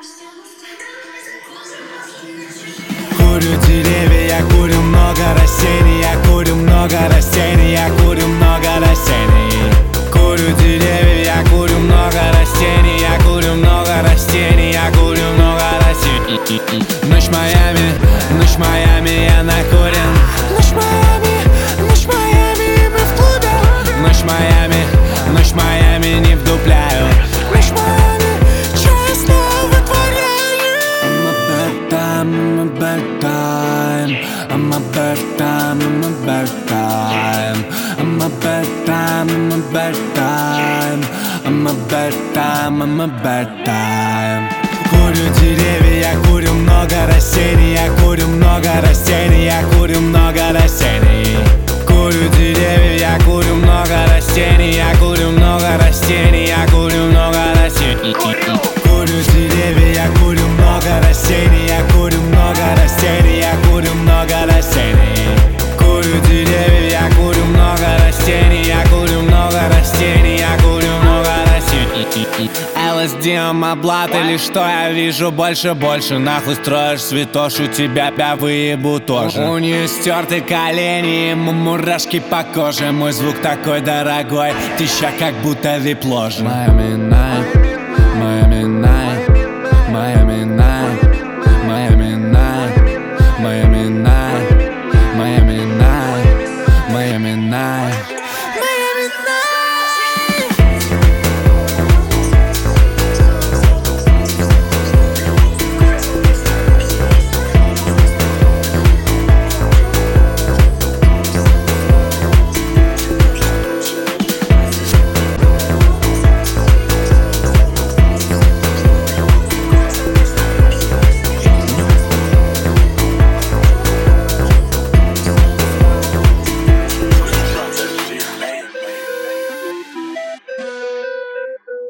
Курю деревья, я курю много растений, я курю много растений, я курю много растений. Курю деревья, я курю много растений, я курю много растений, я курю много растений. Ночь Майами, я накурен. Ночь Майами, мы в клубе. Ночь Майами, не вдупляю. Ночь Майами, честно вытворяю. I'm a bad time, I'm a bad time. I'm a bad time, I'm a bad time. I'm a bad time, I'm a bad time. I'm a bad time, I'm a bad time. Курю деревья, я курю много растений, я курю много растений, я курю много растений. Курю деревья, я курю много растений, я курю много растений, я курю много растений. Курю деревья, я курю много растений, я курю много растений, я курю много растений. Курю деревья, я курю много растений, я курю много растений, я курю много растений. ЛСД, омоблат или что я вижу больше. Нахуй строишь святошу, тебя выебу тоже. У нее стерты колени, мурашки по коже. Мой звук такой дорогой, ты ща как будто вип-ложен.